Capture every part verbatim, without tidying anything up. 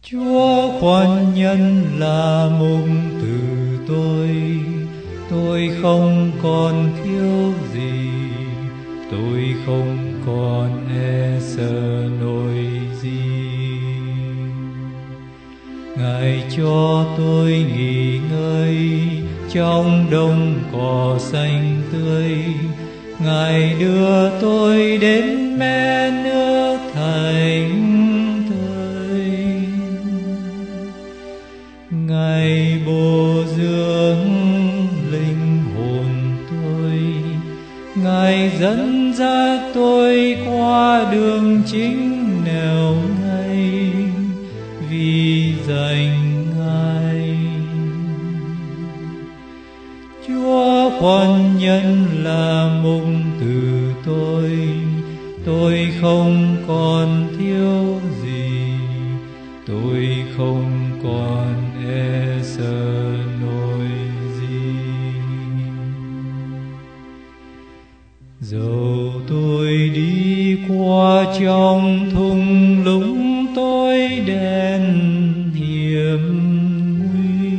Chúa khoan nhân là mùng từ tôi, tôi không còn thiếu gì, tôi không còn e sợ nỗi gì. Ngài cho tôi nghỉ ngơi trong đồng cỏ xanh tươi, Ngài đưa tôi đến mé nước thánh thơi. Ngài bồi dưỡng linh hồn tôi, Ngài dẫn dắt tôi qua đường chính nẻo ngay vì danh Ngài. Chúa khoan nhân là mùng từ tôi, tôi không còn thiếu gì, tôi không còn e sợ nỗi gì. Dẫu tôi đi qua trong thung lũng tối đen hiểm nguy,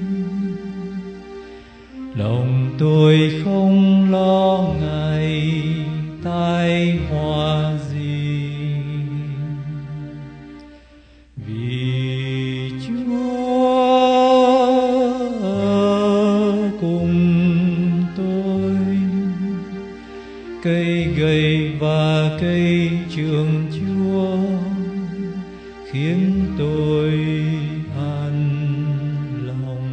lòng tôi không lo ngại tai họa gì, vì Chúa ở cùng tôi. Cây gậy và cây trường Chúa khiến tôi an lòng.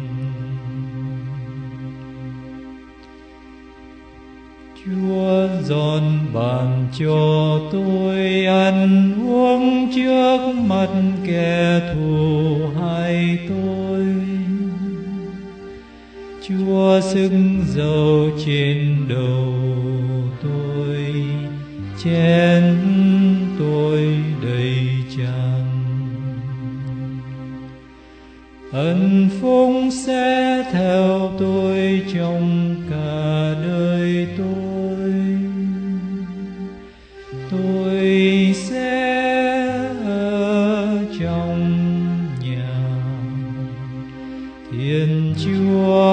Chúa dọn bàn cho tôi ăn uống trước mặt kẻ thù hại tôi. Chúa xưng dầu trên đầu tôi, chén tôi đầy tràn. Ân phúc sẽ theo tôi trong cả đời tôi, tôi sẽ ở trong nhà Thiên Chúa